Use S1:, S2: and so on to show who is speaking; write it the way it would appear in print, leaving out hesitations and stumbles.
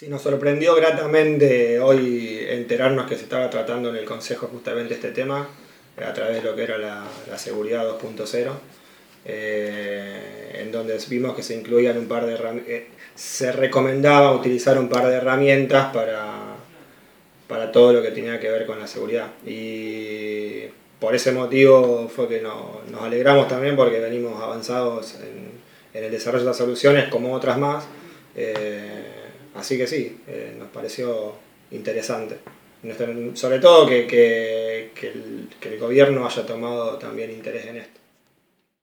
S1: Sí, nos sorprendió gratamente hoy enterarnos que se estaba tratando en el Consejo justamente este tema, a través de lo que era la seguridad 2.0, en donde vimos que se incluían un par de se recomendaba utilizar un par de herramientas para todo lo que tenía que ver con la seguridad. Y por ese motivo fue que nos alegramos también, porque venimos avanzados en el desarrollo de las soluciones como otras más. Así que sí, nos pareció interesante. Sobre todo que el gobierno haya tomado también interés en esto.